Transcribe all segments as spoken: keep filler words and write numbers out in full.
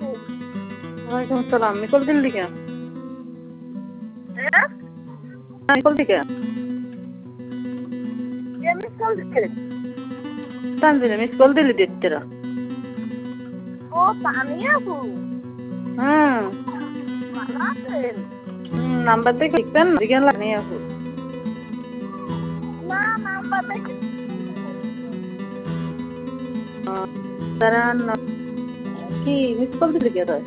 ওয়ালাইকুম আসসালাম। মিকল দিল্লি কে? হ্যাঁ? মিকল দিকে? কে মিস কল দিচ্ছে? তানজিলে মিস কল দিলি দিতেরা। ও তানিয়া আপু। হুম। ভালো আছেন? হুম, নাম্বার দেখে লিখতেন দিকে নিয়ে আপু। না নাম্বার দেখে তারান কি মিস কল দিলি কে তোর?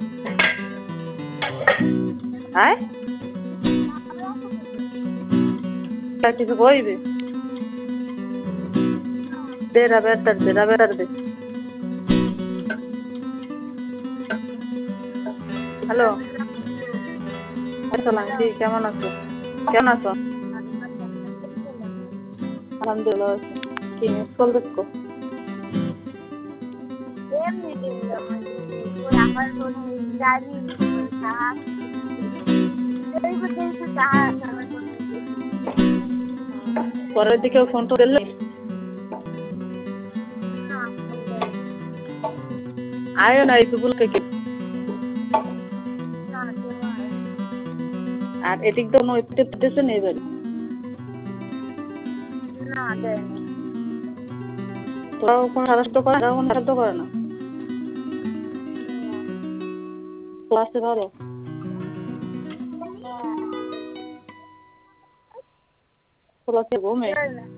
আয়? क्या किसी कोई भी तेरा बेहतर तेरा बेहतर दे হ্যালো আসসালাম কি কেমন আছো কেমন আছো আলহামদুলিল্লাহ কি মিস কল দেখো এমনি দিলাম ওই আমার কোনো গাড়ি সাহা এই বলতে সাহা আমার কোনো পরের দিকে ফোন তো দিলে আয়ো না এই সুবুল থেকে আর এদিক তো নয় পেতেছে নেই বাড়ি না দেন তোরাও কোনো সাহায্য করে না কোনো সাহায্য করে না ক্লাসে ভালো ক্লাসে ঘুমে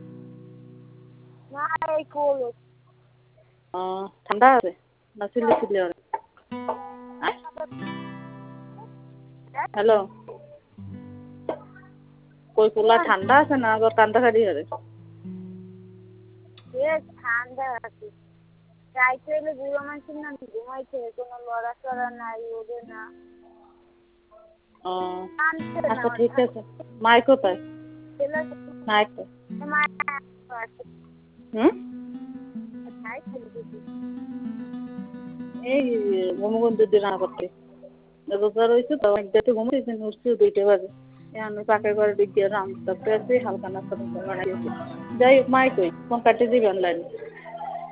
না এই কোল ঠান্ডা আছে না চিল্লি চিল্লি আর হ্যালো কই পোলা ঠান্ডা আছে না আবার কান্দা কাটি হবে এ ঠান্ডা আছে রাইতে এলে বুড়ো মানুষের না ঘুমাইছে কোনো লড়াচড়া নাই ওদের না ও আচ্ছা ঠিক আছে মাই কোথায় মাই হুম এই ঘুমগন্ধ দিয়ে রান্না করতে রোজগার হয়েছে তো একদাতে ঘুমাইছে উঠছে দুইটা বাজে আমি পাকের ঘরে দিক দিয়ে রান্না করতে আছি হালকা নাস্তা বানাইছি যাই হোক মাই কই ফোন কাটে দিবি অনলাইনে